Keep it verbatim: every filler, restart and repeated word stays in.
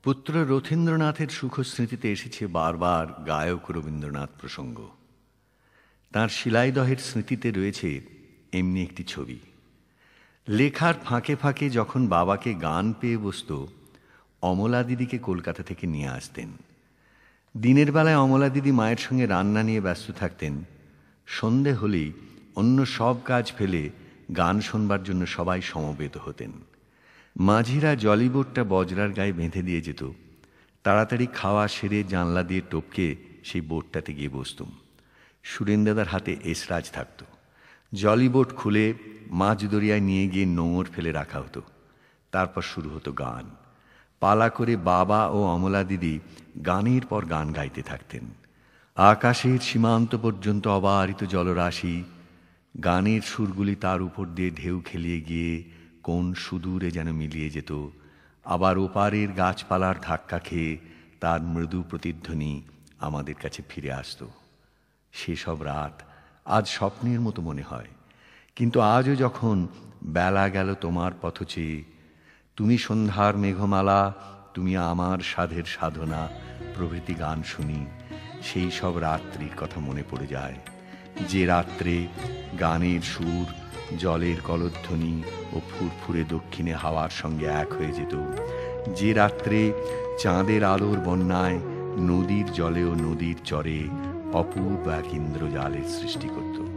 পুত্র রথীন্দ্রনাথের সুখ স্মৃতিতে এসেছে বারবার গায়ক রবীন্দ্রনাথ প্রসঙ্গ। তাঁর শিলাইদহের স্মৃতিতে রয়েছে এমনি একটি ছবি। লেখার ফাঁকে ফাঁকে যখন বাবাকে গান পেয়ে বসত, অমলা দিদিকে কলকাতা থেকে নিয়ে আসতেন। দিনের বেলায় অমলা দিদি মায়ের সঙ্গে রান্না নিয়ে ব্যস্ত থাকতেন। সন্ধে হলেই অন্য সব কাজ ফেলে গান শোনবার জন্য সবাই সমবেত হতেন। মাঝিরা জলিবোটটা বজরার গায়ে বেঁধে দিয়ে যেত। তাড়াতাড়ি খাওয়া সেরে জানলা দিয়ে টপকে সেই বোটটাতে গিয়ে বসতুম। সুরেন্দাদার হাতে এসরাজ থাকত। জলিবোট খুলে মাঝ দরিয়ায় নিয়ে গিয়ে নোঙর ফেলে রাখা হতো। তারপর শুরু হতো গান। পালা করে বাবা ও অমলা দিদি গানের পর গান গাইতে থাকতেন। আকাশের সীমান্ত পর্যন্ত অবারিত জলরাশি, গানের সুরগুলি তার উপর দিয়ে ঢেউ খেলিয়ে গিয়ে কোন সুদূরে যেন মিলিয়ে যেত। আবার ওপারের গাছপালার ধাক্কা খেয়ে তার মৃদু প্রতিধ্বনি আমাদের কাছে ফিরে আসত। সেসব রাত আজ স্বপ্নের মতো মনে হয়। কিন্তু আজও যখন বেলা গেল তোমার পথ চেয়ে, তুমি সন্ধ্যার মেঘমালা, তুমি আমার সাধের সাধনা প্রভৃতি গান শুনি, সেই সব রাত্রির কথা মনে পড়ে যায়। যে রাত্রে গানের সুর জলের কলধ্বনি ও ফুরফুরে দক্ষিণে হাওয়ার সঙ্গে এক হয়ে যেত। যে রাত্রে চাঁদের আলোর বন্যায় নদীর জলে ও নদীর চরে অপূর্ব এক ইন্দ্রজালের সৃষ্টি করত।